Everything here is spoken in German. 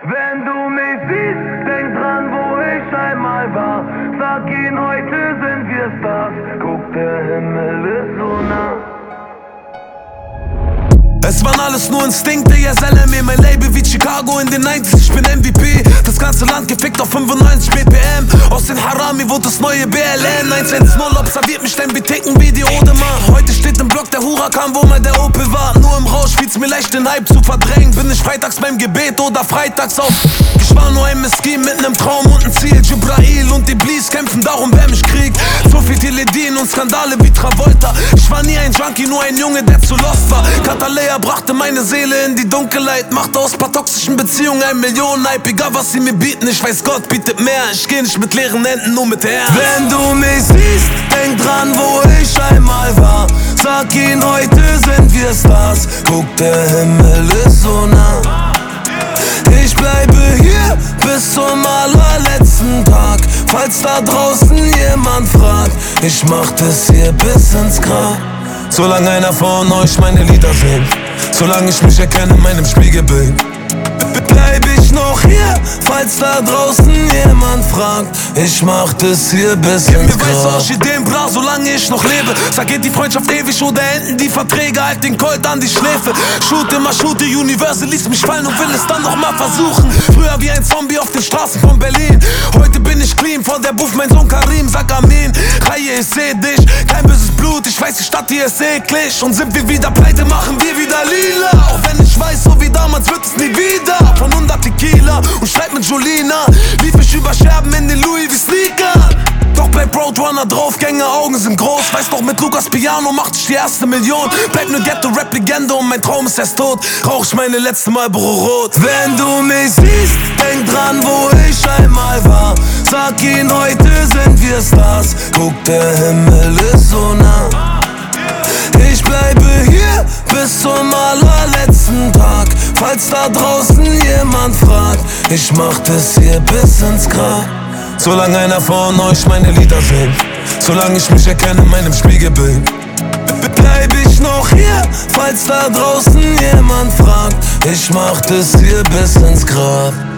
Wenn du mich siehst, denk dran, wo ich einmal war. Sag ihn, heute sind wir Stars. Guck, der Himmel ist so nah. Es waren alles nur Instinkte, yes, LME, mein Label wie Chicago in den 90s, ich bin MVP. Das ganze Land gefickt auf 95 BPM. Aus den Harami wurde das neue BLN. 110 observiert mich dein Beticken wie die Odemar. Heute steht im Block der Huracan, wo mal der Opel war. Nur im Rausch fiel's mir leicht, den Hype zu verdrängen. Bin ich freitags beim Gebet oder freitags auf. Ich war nur ein Meskin mit nem Traum und ein Ziel. Jibrail und Iblis kämpfen darum, wer mich kriegt. So viel Teledin und Skandale wie Travolta. Ich war nie ein Junkie, nur ein Junge, der zu lost war. Katalea brachte meine Seele in die Dunkelheit, machte aus paar toxischen Beziehungen 1 Million Hype. Egal was sie mir bieten, ich weiß, Gott bietet mehr. Ich geh nicht mit leeren Händen, nur mit Herz. Wenn du mich siehst, denk dran, wo ich einmal war. Sag ihn, heute sind wir Stars. Guck, der Himmel ist so nah. Ich bleibe hier bis zum allerletzten Tag. Falls da draußen jemand fragt, ich mach das hier bis ins Grab. Solange einer von euch meine Lieder singt, solange ich mich erkenne in meinem Spiegelbild, bleib ich noch hier, falls da draußen jemand fragt. Ich mach das hier bis ins Grab. Mir weiß Orchideen, bra, solange ich noch lebe. Sag, geht die Freundschaft ewig oder enden die Verträge? Halt den Colt an die Schläfe. Shoot immer, shoot, die Universal ließ mich fallen und will es dann noch mal versuchen. Früher wie ein Zombie auf den Straßen von Berlin. Heute bin ich clean, vor der Buff mein Sohn Karim. Sag Amin, Reihe, ich seh dich. Kein böses Blut, ich weiß, die Stadt hier ist eklig. Und sind wir wieder pleite, machen wir wieder lila. Auch wenn ich weiß, so wie damals wird es nie wieder. Von 100 Tequila und schreib mit Jolina. Lief ich über Scherben in den Louis wie Sneaker. Doch bleib Roadrunner drauf, Gänge, Augen sind groß. Weiß doch, mit Lukas Piano macht ich die erste Million. Bleib ne Ghetto-Rap-Legende und mein Traum ist erst tot. Rauch ich meine letzte Marlboro Rot. Wenn du mich siehst, denk dran, wo ich einmal war. Sag ihn, heute sind wir Stars. Guck, der Himmel ist so nah. Ich bleibe hier bis zum allerletzten Tag. Falls da draußen jemand fragt, ich mach das hier bis ins Grab. Solange einer von euch meine Lieder singt, solange ich mich erkenne in meinem Spiegelbild, bleib ich noch hier, falls da draußen jemand fragt. Ich mach das hier bis ins Grab.